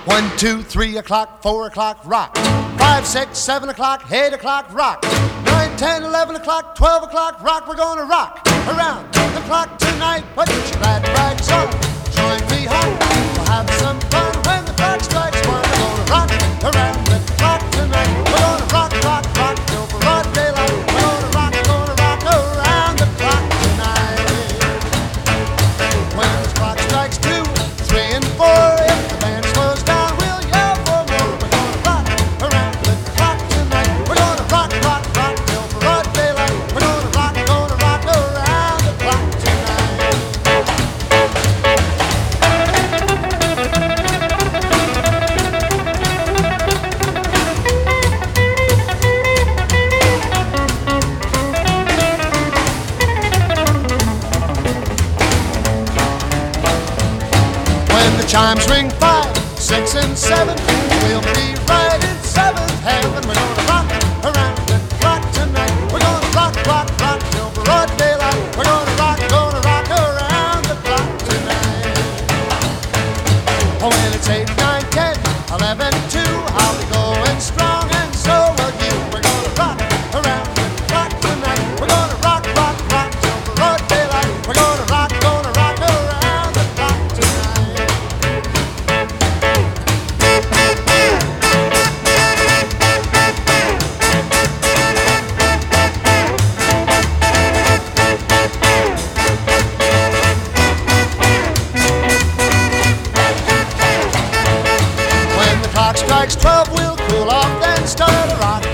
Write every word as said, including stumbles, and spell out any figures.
One, two, three o'clock, four o'clock, rock. Five, six, seven o'clock, eight o'clock, rock. Nine, ten, eleven o'clock, twelve o'clock, rock. We're gonna rock around the clock tonight. Put your glad rags on, join me home. We'll have some fun when the clock strikes one. We're gonna rock around the clock tonight. We're gonna rock, rock, rock till broad daylight. We're gonna rock, gonna rock around the clock tonight. When the clock strikes two, three, and four, if the band slows down, we'll yell for more. We're gonna rock around the clock tonight. We're gonna rock, rock, rock till broad daylight. We're gonna rock, gonna rock around the clock tonight. When the chimes ring five, six, and seven, we'll be right in seventh heaven. We're gonna rock around the clock tonight. We're gonna rock, rock, rock till broad daylight. We're gonna rock, gonna rock around the clock tonight. Oh, when it's eight, nine, ten, eleven, two, I'll be going strong, and so will you. We're gonna rock around the clock tonight. We're gonna rock, rock, rock till broad daylight. We're gonna rock, gonna rock around the clock tonight. When the clock strikes twelve, we'll cool off, then start a rock